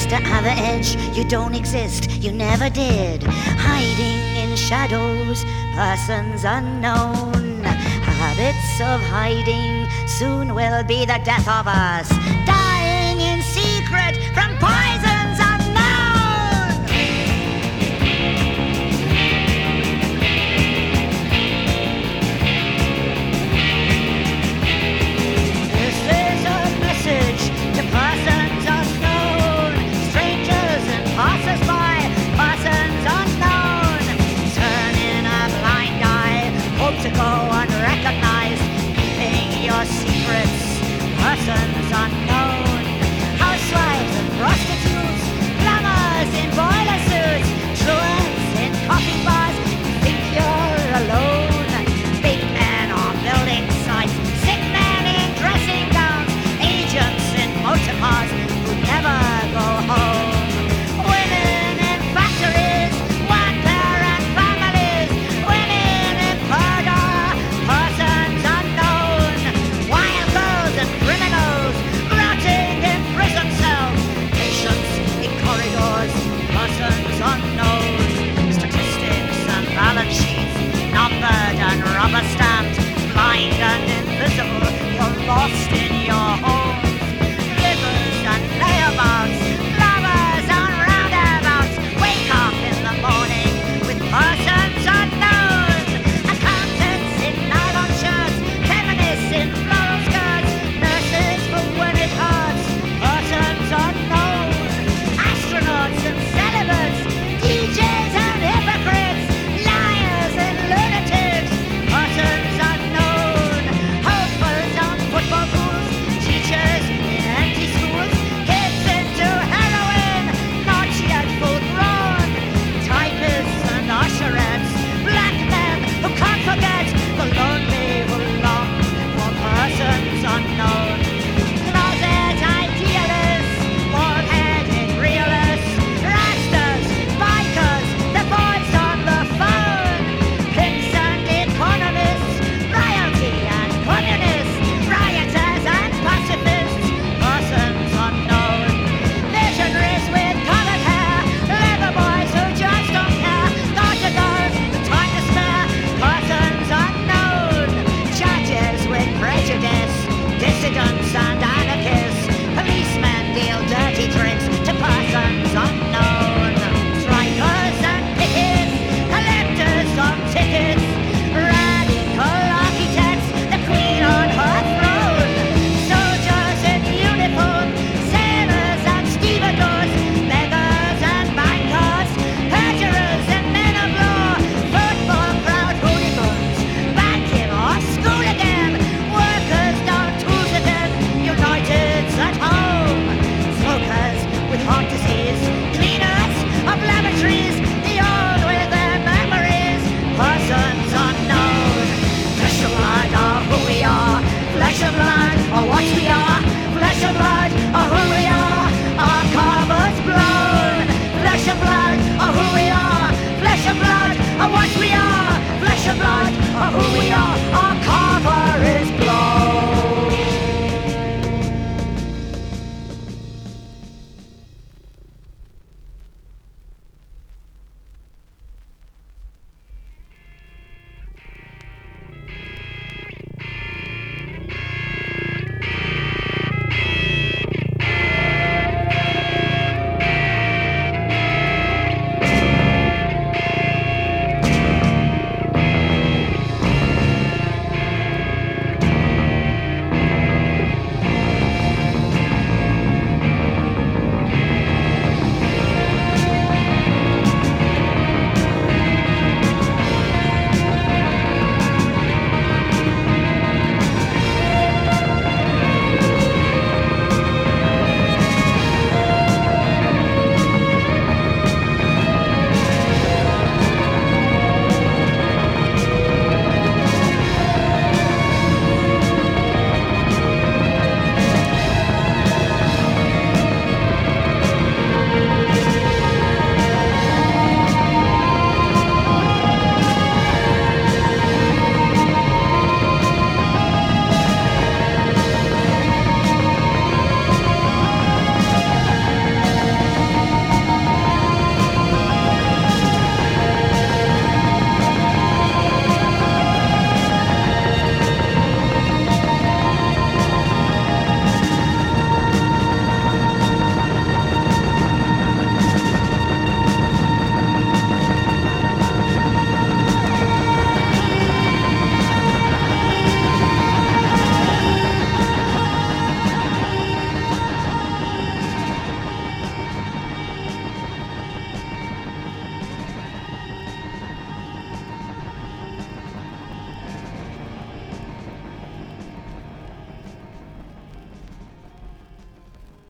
just another edge. You don't exist, you never did. Hiding in shadows, persons unknown. Habits of hiding soon will be the death of us. Dying in secret from poisons unknown. This is a message to persons unknown. Strangers and passers-by, persons unknown. Turning a blind eye, hope to go unrecognized. Keeping your secrets, persons unknown. Housewives and prostitutes, plumbers in boiler suits, truants in coffee bars. You think you're alone. Big men on building sites, sick men in dressing gowns, agents in motor cars who never go home. Women in factories, one-parent families, women in murder, persons unknown. Wild girls and criminals rotting in prison cells, patients in corridors, persons unknown. Statistics and balance sheets, numbered and rubber-stamped, blind and invisible. You're lost in your homes. Rivers and layabouts, lovers and roundabouts. Wake up in the morning with persons unknown. Accountants in nylon shirts, feminists in floral skirts, nurses for when it hurts, persons unknown. Astronauts and celibates, DJs and hypocrites, liars and lunatics, persons unknown. Hopefuls on football pools, teachers in empty schools, kids into heroin, not yet full grown. Typists and usherettes, black men who can't forget the lonely who long for persons unknown. Closet idealists, bald-headed realists, rastas, bikers, the boys on the phone, pimps and economists, royalty and communists, rioters and pacifists, persons unknown. Missionaries with colored hair, leather boys who just don't care, daughter girls with time to spare, persons unknown. Judges with prejudice, dissidents and